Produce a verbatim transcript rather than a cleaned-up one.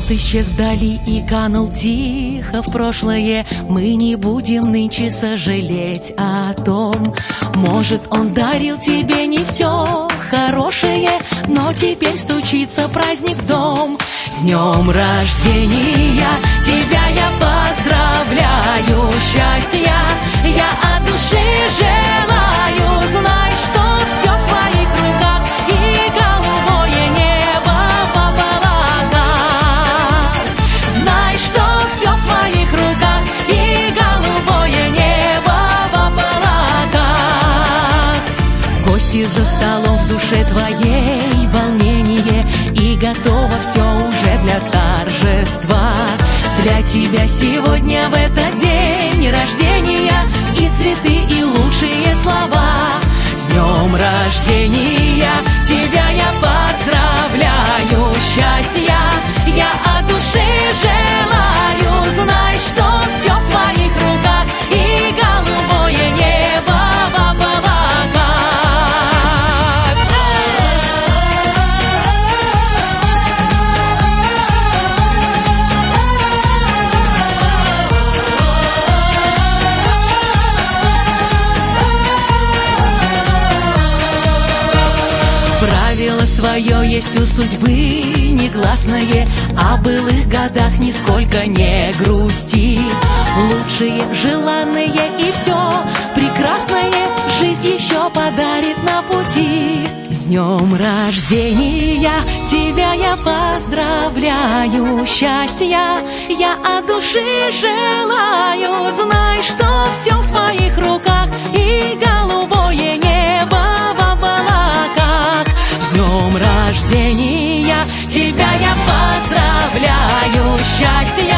Год исчез вдали и канул тихо в прошлое. Мы не будем нынче сожалеть о том. Может, он дарил тебе не все хорошее, но теперь стучится праздник в дом. С днем рождения тебя я поздравляю, счастья я от души желаю. Знай, что все в твоих руках и голубое небо в облаках. Знай, что все в твоих руках и голубое небо в облаках. Гости за столом, в душе твоей волнение, и готово все уже для торжества. Для тебя сегодня в этот день рождения и цветы, и лучшие слова. С днем рождения тебя я поздравляю, счастья я от души желаю. Знай, что все в твоих руках и голубое небо в облаках. Правило свое есть у судьбы негласное, о былых годах нисколько не грусти. Лучшее, желанное и все прекрасное жизнь еще подарит на пути. С днем рождения тебя я поздравляю, счастья я от души желаю. Знай, что все в твоих руках и голубое небо в облаках. С днем рождения тебя я поздравляю, счастья